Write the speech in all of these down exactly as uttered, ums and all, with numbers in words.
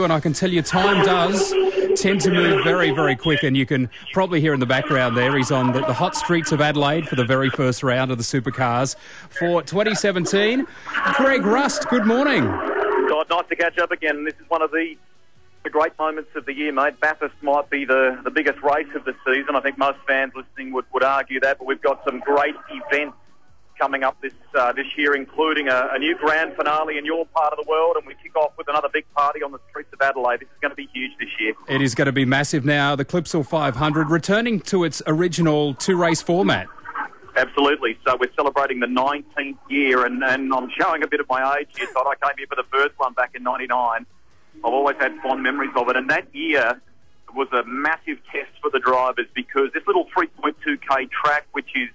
And I can tell you time does tend to move very, very quick, and you can probably hear in the background there he's on the, the hot streets of Adelaide for the very first round of the Supercars for twenty seventeen. Greg Rust, good morning. God, nice to catch up again. This is one of the, the great moments of the year, mate. Bathurst might be the, the biggest race of the season. I think most fans listening would, would argue that, but we've got some great events coming up this uh, this year, including a, a new grand finale in your part of the world, and we kick off with another big party on the streets of Adelaide. This is going to be huge this year. It is going to be massive now. The Clipsal five hundred returning to its original two-race format. Absolutely. So we're celebrating the nineteenth year, and, and I'm showing a bit of my age here. So I came here for the first one back in ninety-nine. I've always had fond memories of it, and that year was a massive test for the drivers because this little three point two K track, which is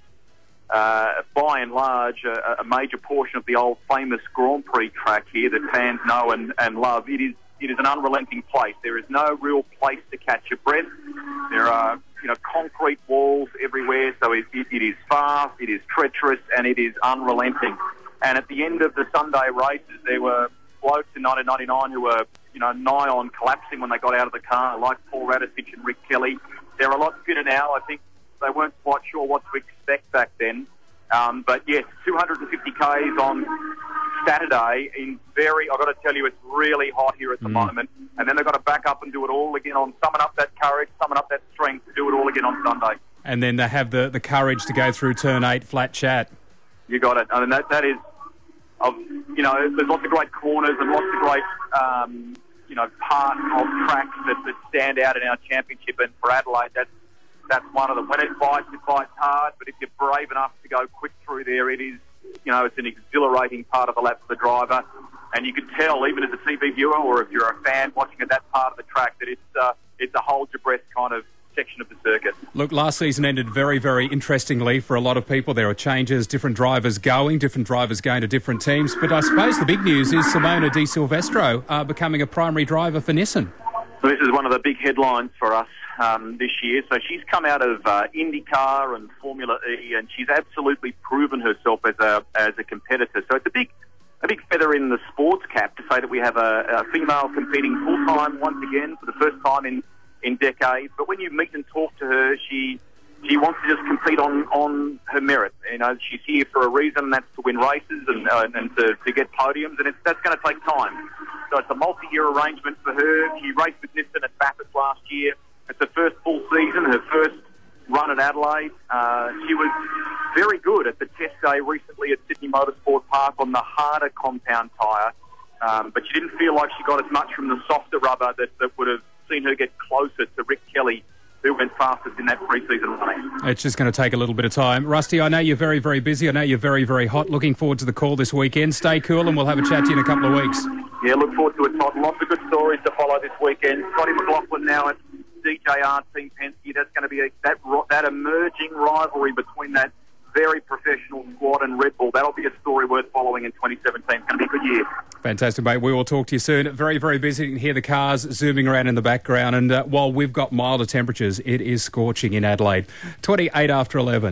Uh, by and large, a, a major portion of the old famous Grand Prix track here that fans know and, and love. It is it is an unrelenting place. There is no real place to catch your breath. There are you know concrete walls everywhere, so it, it, it is fast, it is treacherous, and it is unrelenting. And at the end of the Sunday races, there were blokes in nineteen ninety-nine who were you know nigh on collapsing when they got out of the car, like Paul Radisich and Rick Kelly. They're a lot fitter now. I think they weren't quite sure what to expect back then. Um, but yes, two hundred fifty kays on Saturday in very, I've got to tell you, it's really hot here at the mm. moment. And then they've got to back up and do it all again on, summon up that courage, summon up that strength to do it all again on Sunday. And then they have the, the courage to go through turn eight, flat chat. You got it. I mean, that, that is, of, you know, there's lots of great corners and lots of great, um, you know, parts of tracks that, that stand out in our championship. And for Adelaide, that's, That's one of them. When it bites, it bites hard, but if you're brave enough to go quick through there, it is, you know, it's an exhilarating part of the lap for the driver. And you can tell, even as a T V viewer or if you're a fan watching at that part of the track, that it's, uh, it's a hold-your-breath kind of section of the circuit. Look, last season ended very, very interestingly for a lot of people. There are changes, different drivers going, different drivers going to different teams. But I suppose the big news is Simona Di Silvestro uh, becoming a primary driver for Nissan. So this is one of the big headlines for us um, this year. So she's come out of uh, IndyCar and Formula E, and she's absolutely proven herself as a as a competitor. So it's a big a big feather in the sports cap to say that we have a, a female competing full time once again for the first time in, in decades. But when you meet and talk to her, she she wants to just compete on, on her merit. You know, she's here for a reason, and that's to win races and uh, and to, to get podiums, and it's, that's going to take time. So it's a multi-year arrangement for her. She raced with Nissan at Bathurst last year. It's her first full season, her first run at Adelaide. Uh, she was very good at the test day recently at Sydney Motorsport Park on the harder compound tyre, um, but she didn't feel like she got as much from the softer rubber that, that would have seen her get closer to Rick Kelly, who went fastest in that pre-season running. It's just going to take a little bit of time. Rusty, I know you're very, very busy. I know you're very, very hot. Looking forward to the call this weekend. Stay cool and we'll have a chat to you in a couple of weeks. Yeah, look forward to it, Todd. Lots of good stories to follow this weekend. Scotty McLaughlin now at D J R Team Penske. That's going to be a, that, that emerging rivalry between that very professional squad and Red Bull. That'll be a story worth following in twenty seventeen. It's going to be a good year. Fantastic, mate. We will talk to you soon. Very, very busy. You can hear the cars zooming around in the background. And uh, while we've got milder temperatures, it is scorching in Adelaide. twenty-eight after eleven.